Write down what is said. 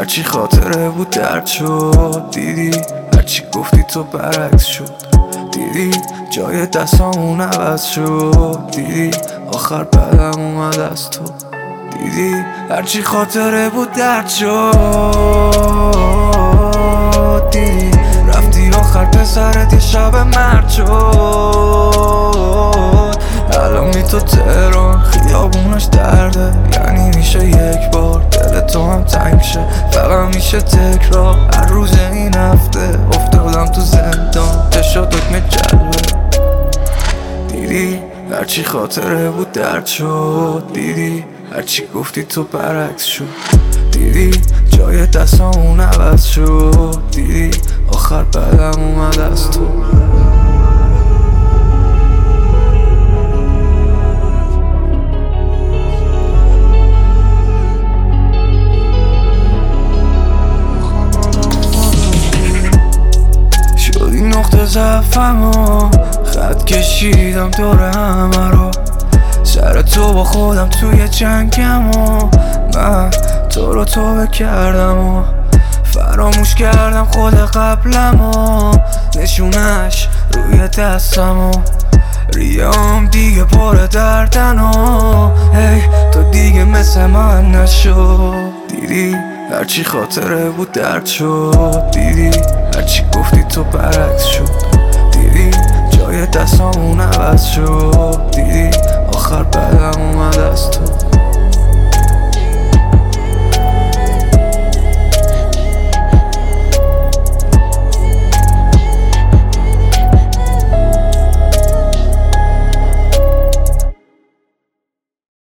هرچی خاطره بود درد شد. دیدی هرچی گفتی تو برعکس شد. دیدی جای دستامون عوض شد. دیدی آخر بعدم اومد از تو. دیدی هرچی خاطره بود درد شد. دیدی رفتی آخر پسرت یه شب مرد شد. الان می تو تهران خیابونش درده، یعنی میشه یک بار دل تو هم تنگ شه. فقط میشه تکرار هر روز این هفته افتادم تو زندان شد حکم جلوه. دیدی هرچی خاطره بود درد شد. دیدی هرچی گفتی تو برعکس شد. دیدی جای دستامون عوض شد. دیدی آخر بعدم اومد از تو. شدی نقطه ضعفمو، خط کشیدم دور همه رو. سر تو با خودم توی جنگم و من تو رو توبه کردم و فراموش کردم خود قبلم و نشونش روی دستم و ریام دیگه پر دردن و هی تو دیگه مثل من نشو. دیدی هرچی خاطره بود درد شد. دیدی هرچی گفتی تو برعکس شد. دیدی جای دستامون عوض شد. دیدی آخر بعدم اومد از تو.